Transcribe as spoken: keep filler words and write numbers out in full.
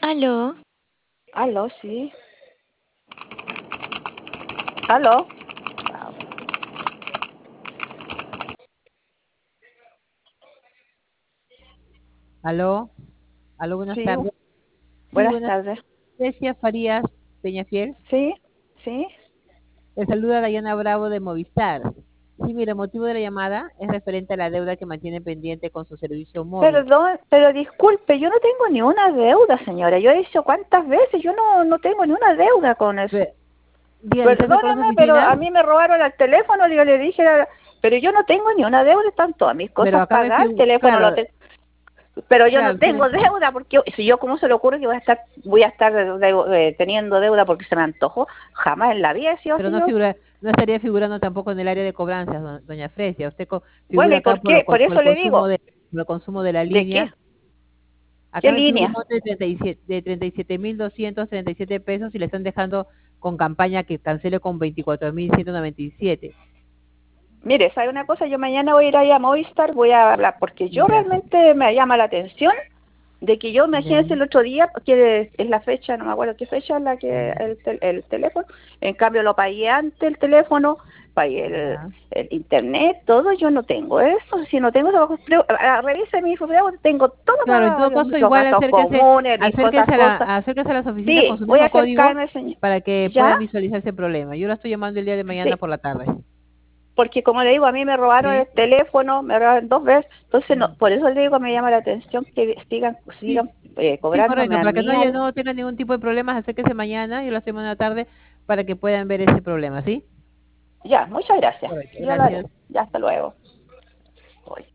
Aló, Aló, sí. Aló. Aló, aló, buenas Sí, bu- tardes. Sí, buenas buenas tardes. tardes, Grecia Farías Peñafiel. Sí, sí. Le saluda Dayana Bravo de Movistar. Sí, mira, el motivo de la llamada es referente a la deuda que mantiene pendiente con su servicio móvil. Perdón, pero disculpe, yo no tengo ni una deuda, señora. Yo he dicho cuántas veces, yo no, no tengo ni una deuda con eso. Pe- Dígame, ¿usted se acuerda de Perdóneme, su pero oficina? a mí me robaron el teléfono, yo le dije, era- pero yo no tengo ni una deuda, están todas mis Pero cosas acá me pagadas, el figura, teléfono lo claro, tengo. Pero yo no claro, tengo usted- deuda, porque si yo, ¿cómo se le ocurre que voy a estar, voy a estar de- de- eh, teniendo deuda porque se me antojó? Jamás en la vida he sido pero así no yo. figura, no estaría figurando tampoco en el área de cobranzas, do- doña Fresia. Usted co- Bueno, figura ¿y acá por por, lo qué? con- Por por eso el le consumo digo, de, por el consumo de la ¿de qué? línea. ¿Qué Acá me figura un línea? monto de treinta y siete de treinta y siete mil doscientos treinta y siete pesos y le están dejando con campaña que cancele con veinticuatro mil ciento noventa y siete. Mire, ¿sabe una cosa? Yo mañana voy a ir ahí a Movistar, voy a hablar, porque yo Ya, realmente me llama la atención de que yo, ya, imagínense el otro día, que es la fecha, no me acuerdo qué fecha es la que el, tel- el teléfono, en cambio lo pagué antes el teléfono, pagué el, ya. el internet, todo, yo no tengo eso, si no tengo eso, pre- ah, revise mi correo, tengo todo Claro, en pagado, todo Dios caso, mío, los igual gastos acérquese, comunes, mis cosas, acérquese a la, cosas. acérquese a las oficinas con Sí, su voy a mismo código acercarme, señor. para que ¿Ya? puedan visualizar ese problema. Yo la estoy llamando el día de mañana Sí. por la tarde. Porque como le digo, a mí me robaron ¿Sí? el teléfono, me robaron dos veces, entonces no, Mm. por eso le digo, me llama la atención que sigan, Sí, sigan eh, sí, cobrándome correcto, a para que no mí haya, al... no tenga ningún tipo de problemas, acérquese mañana, yo la estoy llamando en la tarde para que puedan ver ese problema, ¿sí? Ya, muchas gracias, Correcto, yo lo haré, gracias. ya hasta luego. Uy.